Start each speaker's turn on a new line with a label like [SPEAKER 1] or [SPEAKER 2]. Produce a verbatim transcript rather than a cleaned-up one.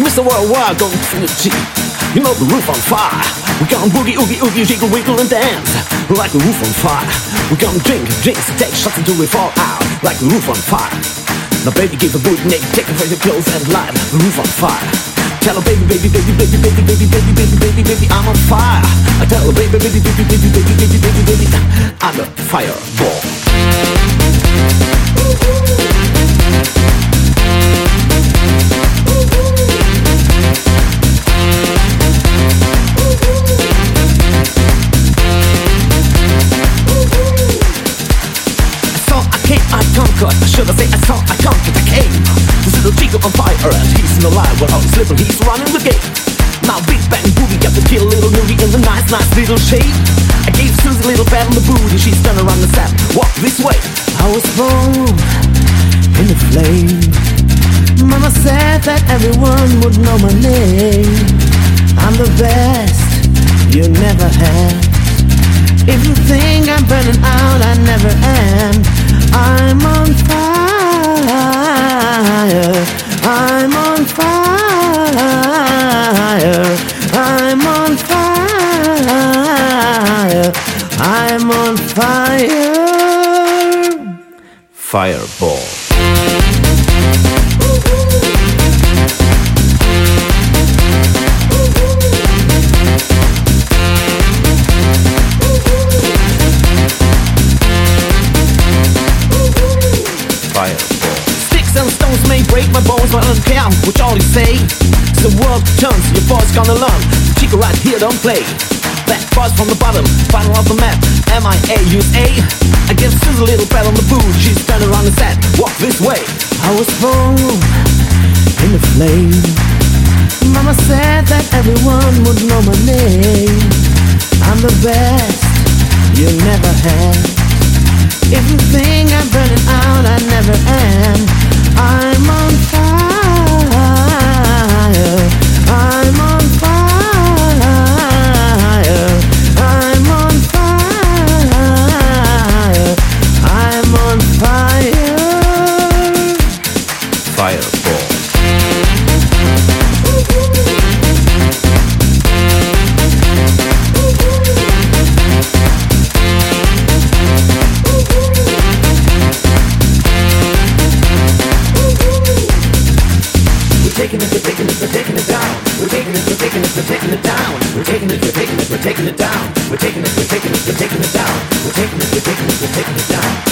[SPEAKER 1] Mister Worldwide going to the G. You know the roof on fire. We gonna boogie, oogie, oogie, jiggle, wiggle and dance like the roof on fire. We gonna drink drinks, take shots until we fall out like the roof on fire. Now baby, give a good neck, take off your clothes and light the roof on fire. Tell her baby, baby, baby, baby, baby, baby, baby, baby, baby, baby, I'm on fire. I tell her baby, baby, baby, baby, baby, baby, baby, baby, I'm a fireball. I conquered, I should have said I saw, I conquered, I came. This little chico on fire, he's in the line, we're all slipping, he's running the game. Now big bang boogie, got to kill a little newbie in the nice, nice little shade. I gave Susie a little pat on the booty, she's turned around the sap, walk this way. I was born in the flame. Mama said that everyone would know my name. I'm the best you never had. If you think I'm burning out, I never am. I'm on fire, I'm on fire, I'm on fire, I'm on fire. Fireball. Sticks and stones may break my bones, but I don't care what all you say. The world turns, your boy's gonna learn. The chico right here don't play. Back boys from the bottom, bottom of the map. M I A U S A. I give Susie a little pat on the boot. She's turned around and said, walk this way. I was born in the flame. Mama said that everyone would know my name. I'm the best you never had. If you think I'm burning out, I never am. I'm on fire, I'm on fire, I'm on fire, I'm on fire. Fireball. We're taking it, we're taking it, we're taking it down. We're taking it, we're taking it, we're taking it down. We're taking it, we're taking it, we're taking it down. We're taking it, we're taking it, we're taking it down. We're taking it, we're taking it, we're taking it down.